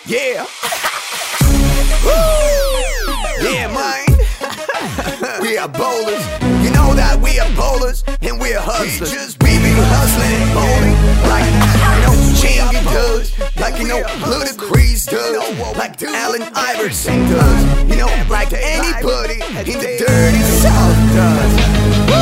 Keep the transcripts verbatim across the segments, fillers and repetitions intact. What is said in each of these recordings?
Yeah. Yeah, man. We are bowlers. You know that we are bowlers and we are hustlers. We just we be hustling and bowling like you know Chingy does, like you know Ludacris does, like Allen Iverson does. You know, like anybody in the dirty South does.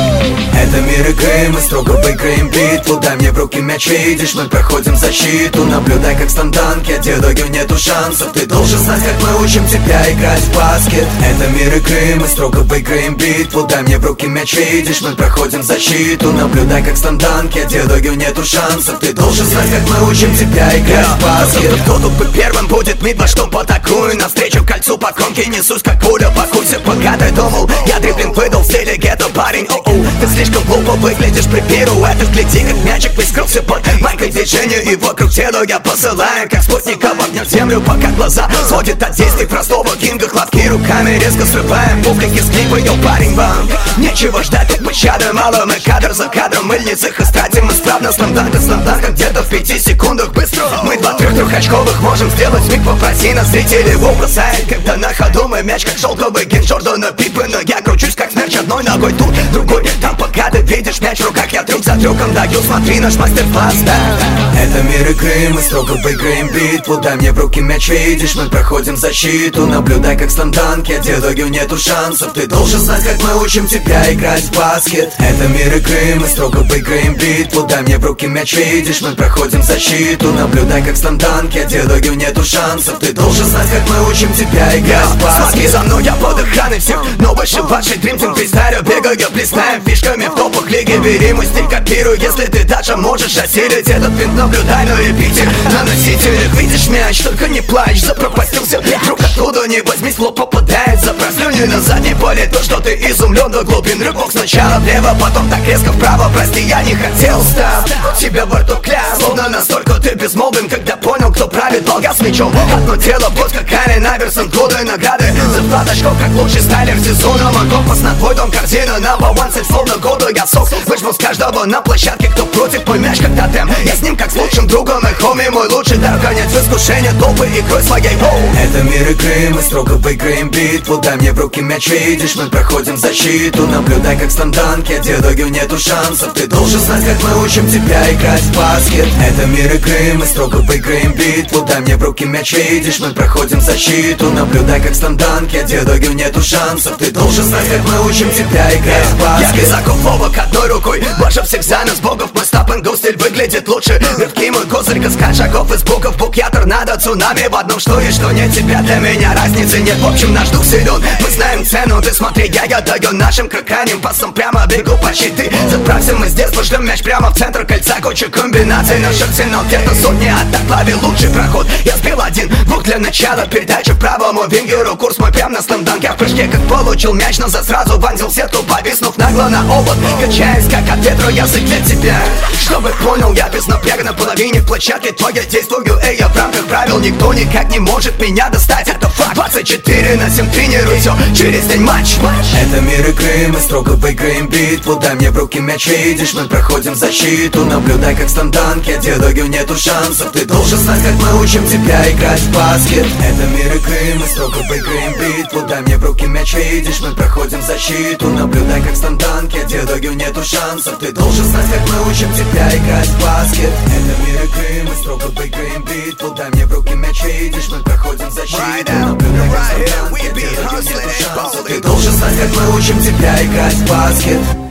Это мир игры, мы строго выиграем битву. Дай мне в руки мяч, видишь, мы проходим защиту. Наблюдай, как станданки, а Дедогю нету шансов. Ты должен знать, как мы учим тебя играть в баскет. Это мир игры, мы строго выиграем битву. Дай мне в руки мяч, видишь, мы проходим защиту. Наблюдай, как станданки, а Дедогю нету шансов. Ты должен знать, как мы учим тебя играть в баскет. Кто тут бы первым будет мид, во что атакую. Навстречу кольцу по кромке несусь, как пуля по курсе. Пока ты думал, я дриблинг выдал в стиле гетто, парень. О-о, ты слишком глупо выглядишь при пируэтах. Гляди, как мячик прискрылся под майкой движения. И вокруг тела я посылаю, как спутника в огнем землю. Пока глаза сводят от действий простого кинга. Хлопки руками резко срываем пуфлики с клипа. Йоу, парень, вам нечего ждать, тут пощады мало. Мы кадр за кадром, мыльницах истратим исправно. Стандарты стандарта где-то в пяти секундах быстро. Мы два трех трехочковых можем сделать миг. Попроси нас, зрители его бросают, когда на ходу мы мяч, как шелковый ген Джордана Пиппена. Я кручусь, как смерч, одной ногой тут, другой там. Пока ты видишь мяч в руках, я трюк за трюком даю. Смотри наш мастер-класс, да. Это мир игры, мы строго выиграем битву. Дай мне в руки мяч, видишь, мы проходим защиту. Наблюдай, как станданки, а Дедогю нету шансов. Ты должен знать, как мы учим тебя играть в баскет. Это мир игры, мы строго выиграем битву. Дай мне в руки мяч, видишь, мы проходим защиту. Наблюдай, как станданки, а Дедогю нету шансов. Ты должен знать, как мы учим тебя играть в баскет. Смотри за мной, я под охраной всех, но больше вашей дримтим фристайлю. Бегаю, блистаем фишками в топах лиги. Бери мой стиль, копируй, если ты даже можешь осилить этот винт. Наблюдай на репите, на носителях. Видишь мяч, только не плачь, запропастился вдруг откуда не возьмись, лоб попадает. Запрослюни на задней поле то, что ты изумлен до глубин. Рывок сначала влево, потом так резко вправо. Прости, я не хотел, став у тебя во рту кляс. Словно настолько ты безмолвен, когда понял, кто правит долга с мячом. Одно тело, вот как Ален Айверсон. Годы награды за вклад очков, как лучший стайлер сезона. Мой компас на твой дом, корзина на балансе. Словно года я сок, выжму с каждого на площадке. Кто против, мой мяч как тотем. Я с ним как с лучшим другом, и хоми мой лучший дар. Гонять в искушение толпы игрой своей. Воу. Это мир игры, мы строго выиграем битву. Дай мне в руки мяч, видишь, мы проходим защиту. Наблюдай, как станданки, а Дедогю нету шансов. Ты должен знать, как мы учим тебя играть в баскет. Это мир игры, мы строго выиграем битву. Дай мне в руки мяч, видишь, мы проходим защиту. Наблюдай, как станданки, а Дедогю нету шансов. Ты должен знать, как мы учим тебя играть в баскет. Я високов ловок одной рукой, больше всех за нас богов. Мой стап-н-го стиль выглядит лучше. Рывки мой козырь, каскад шагов из букв. Бук я торнадо, цунами в одном, что и что нет. Тебя для меня разницы нет, в общем наш дух силен. Мы знаем цену, ты смотри, я я даю нашим кроканим пасом прямо бегу по щиты. Заправься, мы с детства шлем мяч прямо в центр кольца. Куча комбинаций, наш арсенал где-то сотни атак. Лови лучший проход, я сбил один двух для начала. Передача правому вингеру, курс мой прям на станданке. В прыжке как получил мяч, назад сразу вонзил сетку, повиснув нагло на обод. Качаясь как от ветра, язык для тебя. Чтобы понял, я без напряга на половине площадки твоя действую. Эй, я в рамках правил, никто никак не может меня достать. Это факт, двадцать четыре на семь тренируй все, через день матч. Это мир игры, мы строго выиграем битву. Дай мне в руки мяч, видишь, мы проходим защиту. Наблюдай, как станданки, а Дедогю нету шансов. Ты должен знать, как мы учим тебя играть в баскет. Это мир игры, мы строго выиграем битву. Дай мне в руки мяч, видишь, мы проходим защиту. Наблюдай, как станданки, а Дедогю нету шансов. Ты должен знать, как мы учим тебя играть в баскет. Это мир игры, мы строго выиграем битву. Дай мне в руки мяч, видишь, мы проходим защиту. Наблюдай, как станданки, а Дедогю нету шансов. Ты должен знать, как мы учим тебя играть в баскет.